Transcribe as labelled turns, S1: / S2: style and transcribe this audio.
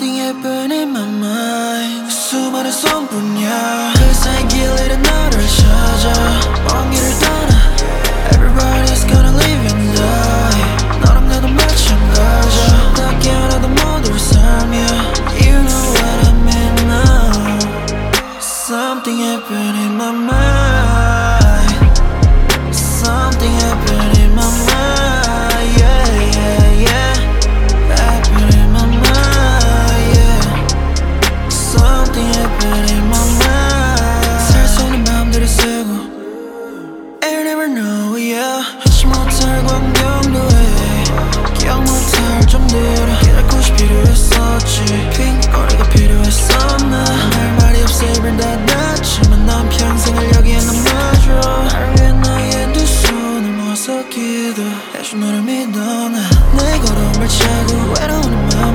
S1: Something happened in my mind. 수많은 손뿐이야. 그 사이 길 잃은 너를 찾아 먼 길을 떠나. Everybody's gonna live and die. 너랑 나도 마찬가지야. 다 깨어나도 모두의 삶이야. You know what I mean now. Something happened in my mind. Something happened in my mind. Yeah, yeah, yeah. Happened in my mind. Yeah. Something happened in my mind. 살 수 없는 맘들이 쓰고 I'll never know, yeah. 잊지 못할 광경도 해. 기억 못할 정도로 기다릴 곳이 필요했었지. 핑거리가 필요했었나. 할 말이 없어 입을 닫았지만 난 평생을 여기에 남아줘. 날 위해 나의 두 손을 모아서 기도해줘. 너를 믿어 나. 내 걸음을 차고 외로운 맘